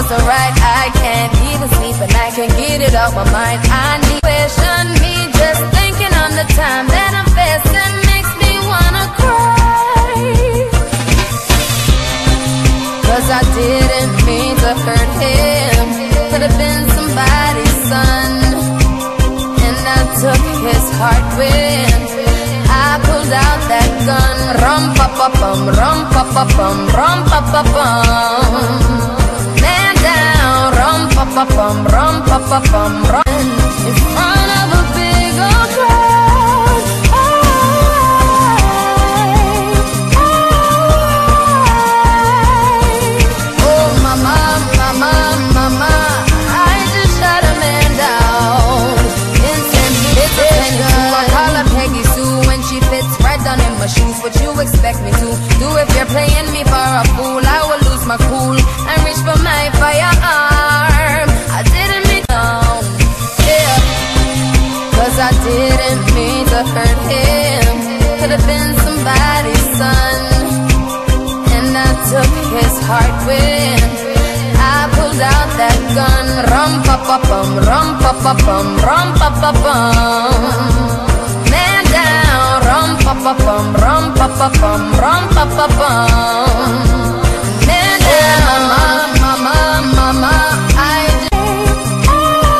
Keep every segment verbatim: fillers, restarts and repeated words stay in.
so right, I can't even sleep and I can't get it out my mind. I need question me just thinking on the time that I'm facing makes me wanna cry. Cause I didn't mean to hurt him, could have been somebody's son, and I took his heart when I pulled out that gun. Rum pa pa bum, rum pa pa bum, rum pa pa bum. Man down, rum pa pa bum, rum pa pa bum, run in front of a big old crowd. I, I, oh mama, mama, mama, I just shot a man down. I call her Peggy Sue when she fits right down in my shoes. What you expect me to do if you're playing me for a fool? I will lose my cool and reach for my firearm. I didn't mean down, yeah, cause I didn't mean to hurt him. Could have been somebody's son, and I took his heart when I pulled out that gun. Rum pa pa bum, rum pa pa bum, rum pa pa bum. Man down, rum pa pa bum, rum pa pa bum, rum pa pa bum. Man down, mama, mama, mama, I just,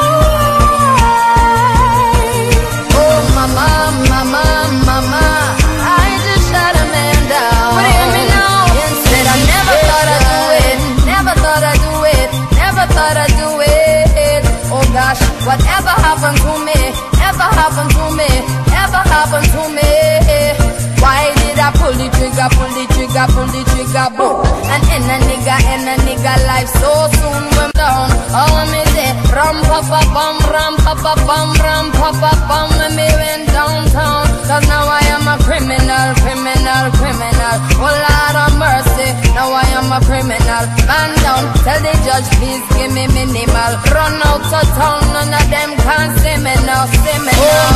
oh mama, mama, mama, I just shot a man down. What do you mean now? Instead I never thought I'd do it, never thought I'd do it, never thought I'd do it. Oh gosh, whatever happened to me, ever happened to me, ever happened to me. Why did I pull the trigger, pull the trigger, pull the trigger, boom? And in a nigga, in a nigga life so soon went down. Oh, me say, rum pa pa bum, rum pa pa bum, rum pa pa bum, and me went downtown. Cause now I am a criminal, criminal, criminal. Oh Lord of mercy, now I am a criminal. Man down, tell the judge please give me minimal. Run out of town, none of them can see me now, see me now.